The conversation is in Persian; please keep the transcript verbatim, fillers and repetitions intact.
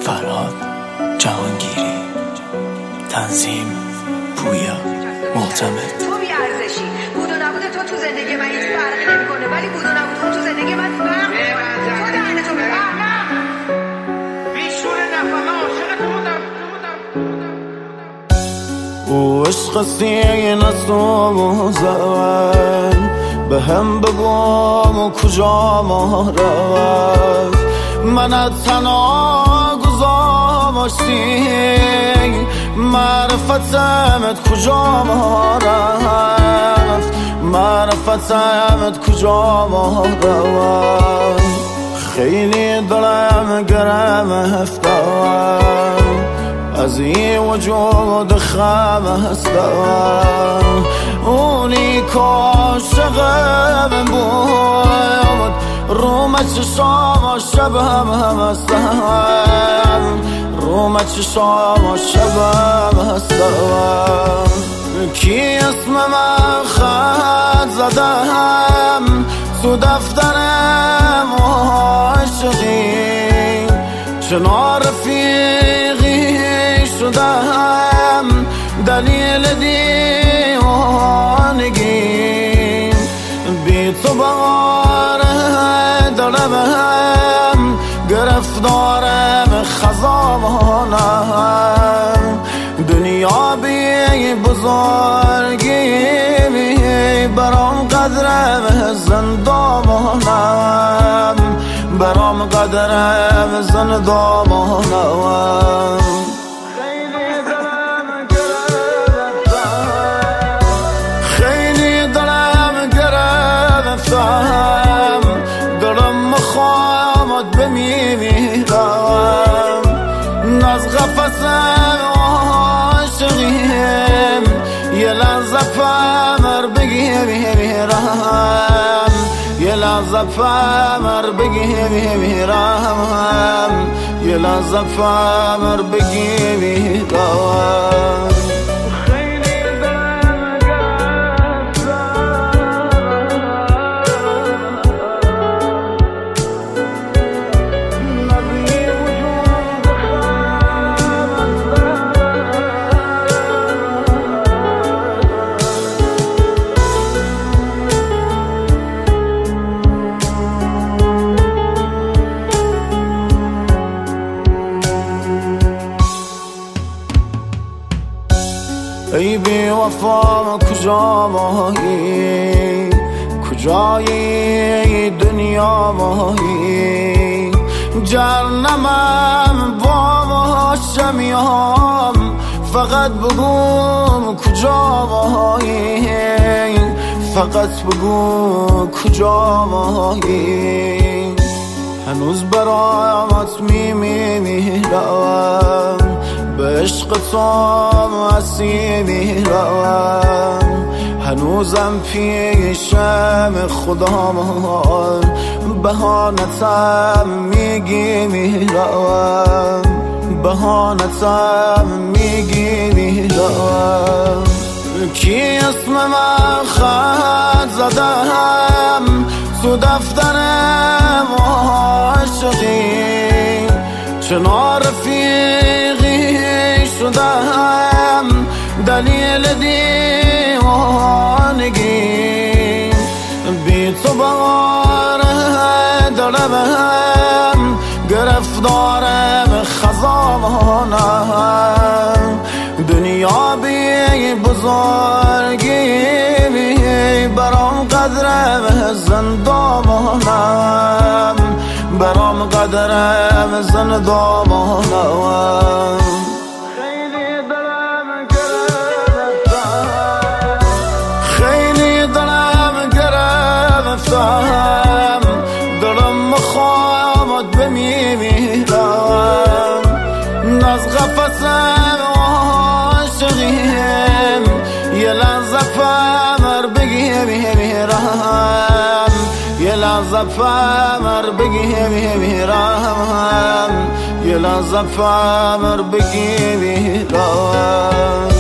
فرهاد جهانگیری، تنظیم پویا معتمد. تو بی ارزشی، بود و نبود تو تو زندگی من هیچ فرقی نمیکنه، ولی بود و نبود تو تو زندگی من فرق میکنه. تو دهنه تو ببر. بیشور نفهمه عاشق تو بودم. او عشق سینه تو زن به هم بگم و کجا ما رفت، من تنها گذاشتی معرفتمت کجا ما رفت، معرفتمت کجا ما رفت. خیلی دلم گرفتم از این وجود خم هستم، اونی کاشقم بود روم چشام شب هم هم هستم، روم چشام شب هم هستم. کی اسم من خط زدم تو دفترم عاشقی، چنان رفیقی شدم دلیل دیوانگی، بی تو باره دلم گرفتارم خزانم، دنیا بی بزرگی برام قدرم زندامانم، برام قدرم زندامانم. خیلی دلم گرفتم، خیلی دلم گرفتم، دلم مخوامت بمیرم، از قفص عاشقیم یه لحظه فمر بگیرم، یه لحظه فمر بگیرم، یه لحظه فمر بگیرم. ای بی وفا کجا ماهی، کجای دنیا ماهی، جهنمم با شمیام، فقط بگو کجا ماهی، فقط بگو کجا ماهی. هنوز برامت میمیرم، به عشق تو اسیرم، هنوزم پیشم خدامان بهانتم میگیرم، بهانتم میگیرم. کی اسم من خط زدم تو دفترم عاشقی، چنان رفیقی شدم دلیل دیوانگی، بی تو باره دلم گرفتارم خزانم، دنیا بی بزرگی برام قدرم زندامانم، برام قدرم زندامانم. خیلی دلم گرفتم، خیلی دلم گرفتم، دلم مخوامت بمیرم، از قفص عاشقیم یه لحظه فمر بگیرم، یه لحظه فمر بگیرم، یه لحظه فمر بگیرم.